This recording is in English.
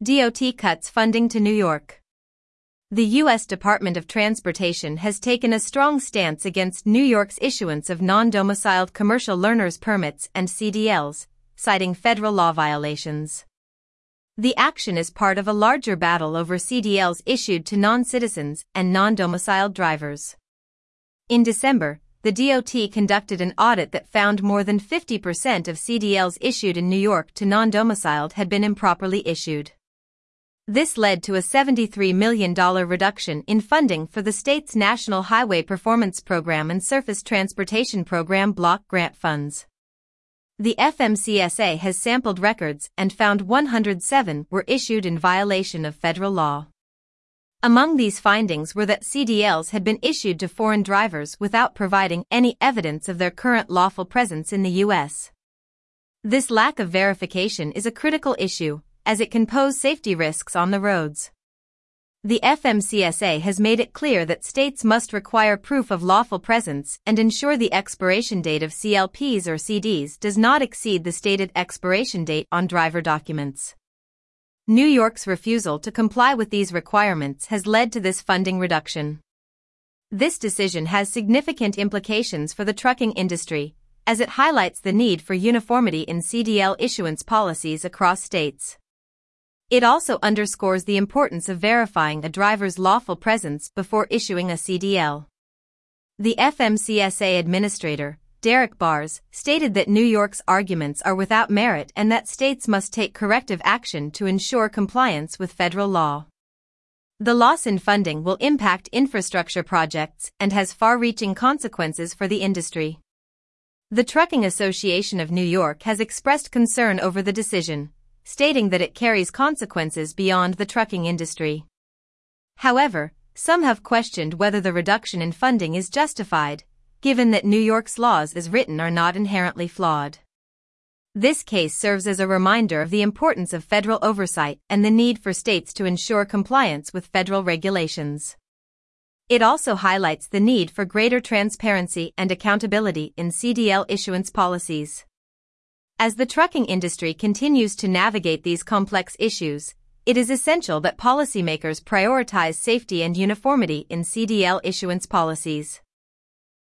DOT cuts funding to New York. The U.S. Department of Transportation has taken a strong stance against New York's issuance of non-domiciled commercial learners permits and CDLs, citing federal law violations. The action is part of a larger battle over CDLs issued to non-citizens and non-domiciled drivers. In December, the DOT conducted an audit that found more than 50% of CDLs issued in New York to non-domiciled had been improperly issued. This led to a $73 million reduction in funding for the state's National Highway Performance Program and Surface Transportation Program block grant funds. The FMCSA has sampled records and found 107 were issued in violation of federal law. Among these findings were that CDLs had been issued to foreign drivers without providing any evidence of their current lawful presence in the U.S. This lack of verification is a critical issue, as it can pose safety risks on the roads. The FMCSA has made it clear that states must require proof of lawful presence and ensure the expiration date of CLPs or CDs does not exceed the stated expiration date on driver documents. New York's refusal to comply with these requirements has led to this funding reduction. This decision has significant implications for the trucking industry, as it highlights the need for uniformity in CDL issuance policies across states. It also underscores the importance of verifying a driver's lawful presence before issuing a CDL. The FMCSA administrator, Derek Bars, stated that New York's arguments are without merit and that states must take corrective action to ensure compliance with federal law. The loss in funding will impact infrastructure projects and has far-reaching consequences for the industry. The Trucking Association of New York has expressed concern over the decision, stating that it carries consequences beyond the trucking industry. However, some have questioned whether the reduction in funding is justified, given that New York's laws as written are not inherently flawed. This case serves as a reminder of the importance of federal oversight and the need for states to ensure compliance with federal regulations. It also highlights the need for greater transparency and accountability in CDL issuance policies. As the trucking industry continues to navigate these complex issues, it is essential that policymakers prioritize safety and uniformity in CDL issuance policies.